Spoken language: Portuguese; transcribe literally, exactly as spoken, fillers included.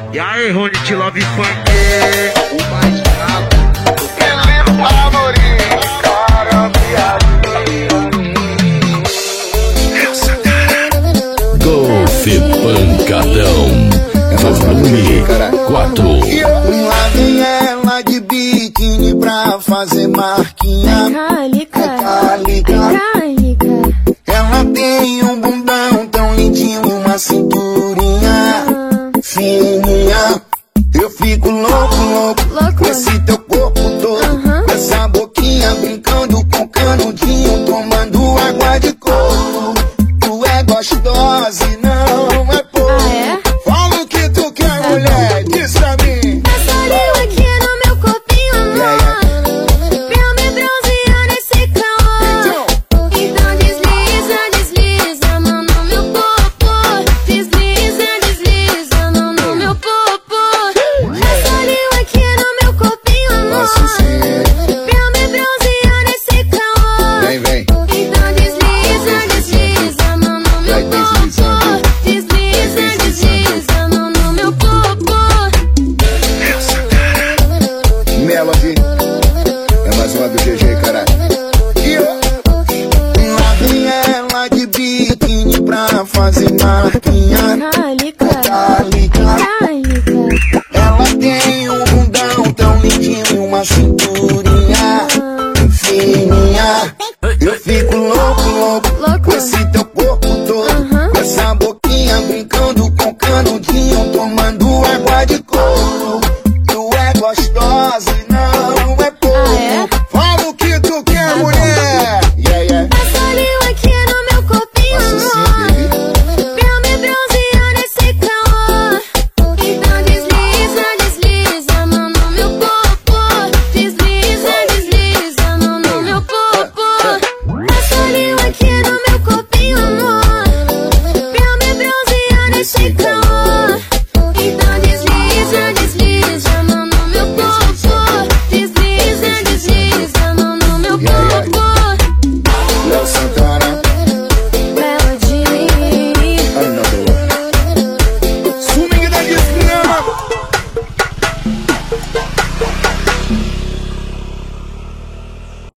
E aí, Rony de Love Funk. O mais brabo, Felipe Amorim, cara, Golf Pancadão, volume quatro. Lá vem ela de biquíni pra fazer marquinha. Calica, ela tem um bundão tão lindinho e uma cinturinha fininha. Eu fico louco, louco, louco com esse teu corpo todo, uhum. Com essa boquinha brincando com canudinho, tomando água de coco. Tu é gostosa e não é pouco. Ah, é? Fala o que tu quer, tá, mulher, diz pra mim. Essa língua aqui no meu corpinho, amor, pra me bronzear nesse calor. Então, então desliza, desliza a mão no meu corpo. Desliza, desliza a mão no meu corpo. Essa língua aqui no meu corpinho, amor, nossa, sim, pra me bronzear nesse calor. Vem, vem. Então desliza, desliza a mão no meu corpo. Desliza, desliza a mão no meu corpo. Melody, é mais uma do G G, caralho. Lá vem ela de biquíni pra fazer marquinha. Calica, ela tem um bundão tão lindinho e uma cinturinha fininha. Eu fico louco, louco, louco com esse teu corpo todo, uhum. Com essa boquinha brincando com canudinho, tomando água de coco.